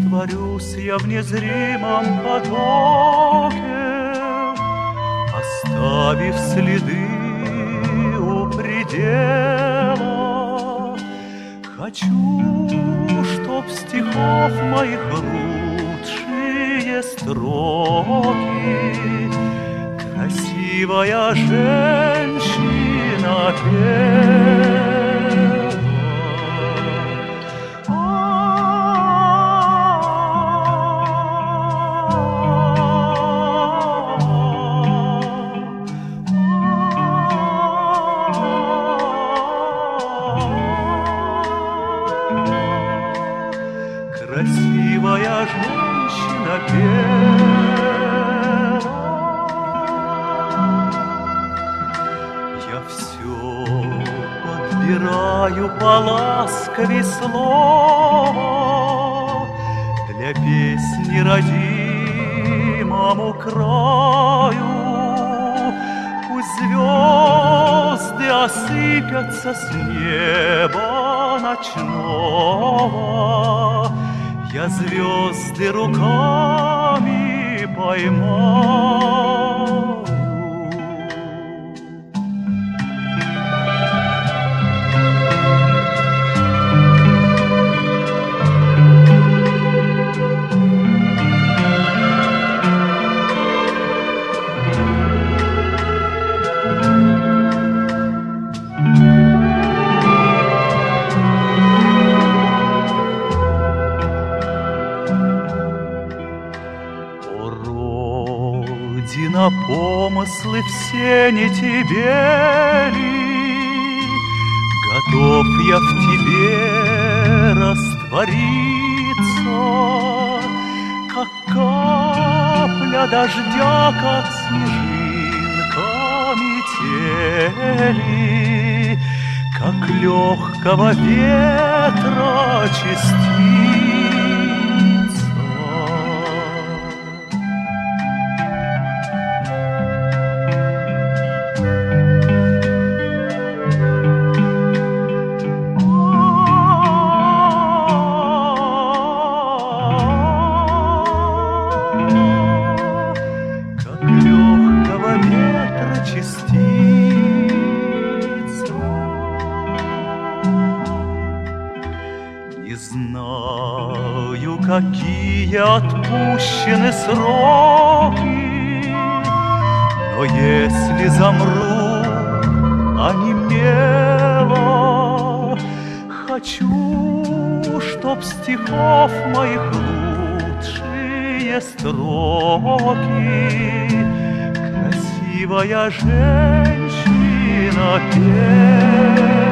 Растворюсь я в незримом потоке, оставив следы у предела. Хочу, чтоб стихов моих лучшие строки красивая женщина пела. Красивая женщина пела. Я все подбираю поласковей слова для песни родимому краю. Пусть звезды осыпятся с неба ночного, я звезды руками поймаю. Родина, помыслы все не тебе ли? Готов я в тебе раствориться, как капля дождя, как снежинка метели, как легкого ветра частица. Не знаю, какие отпущены сроки, но если замру онемело, хочу, чтоб стихов моих лучшие строки красивая женщина пела.